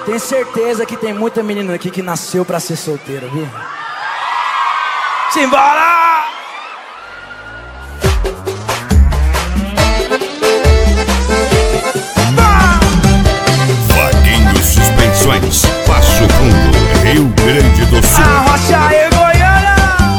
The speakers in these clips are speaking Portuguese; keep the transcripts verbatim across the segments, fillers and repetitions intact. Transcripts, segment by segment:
Tenho certeza que tem muita menina aqui que nasceu pra ser solteira, viu? Simbora! Vaguinho Suspensões, Passo Fundo, Rio Grande do Sul. Arrocha e Goiânia.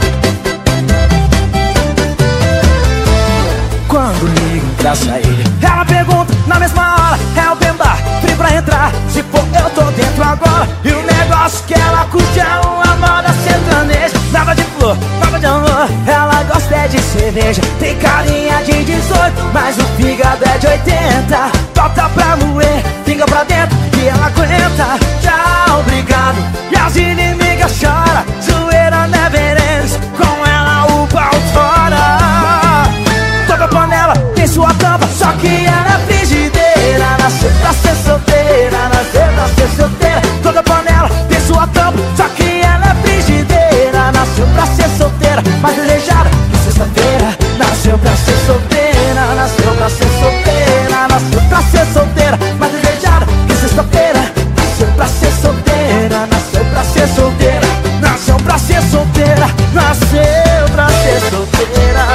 Quando ligo pra sair, ela pergunta na mesma hora: é o Bemba, free pra entrar? Se for, eu tô dentro agora. E o negócio que ela curte é uma moda sertaneja. Nada de flor, nada de amor, ela gosta é de cerveja. Tem carinha de dezoito, mas o fígado é de oitenta. Tota pra moer, pinga pra dentro e ela aguenta. Tchau, obrigado, e as inimigas choram. Zoeira never ends, com ela o pau tora. Toda panela tem sua tampa, só que ela é frigideira. Nasceu pra ser solteira, nasceu pra ser solteira. Toda panela tem sua tampa, só que ela é frigideira. Nasceu pra ser solteira, mas desejada que sexta-feira. Nasceu pra ser solteira, nasceu pra ser solteira. Nasceu pra ser solteira, mas desejada que sexta-feira. Nasceu pra ser solteira, nasceu pra ser solteira. Nasceu pra ser solteira, nasceu pra ser solteira.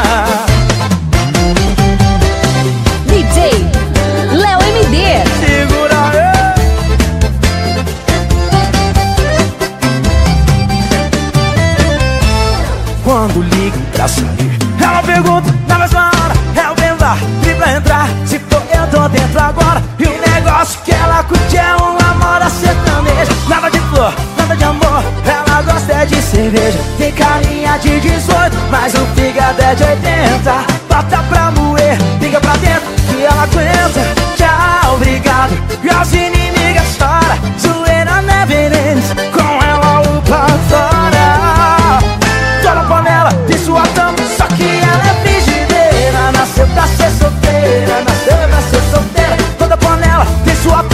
D J Léo M D. Segura aí. Quando ligo pra sair, ela pergunta na mesma hora: é o Bemba, free pra entrar? Se for, eu tô dentro agora. E o negócio que ela curte é uma moda sertaneja. Nada de flor, nada de amor, ela gosta é de cerveja. Tem carinha de dezoito, mas o fígado é de oitenta. Bota pra moer, liga pra dentro que ela aguenta. Tchau, obrigado, e as inimigas choram. Zoeira never ends, com ela o pau tora. Toda panela tem sua tampa, só que ela é frigideira. Nasceu pra ser solteira, nasceu pra ser solteira. Toda panela tem sua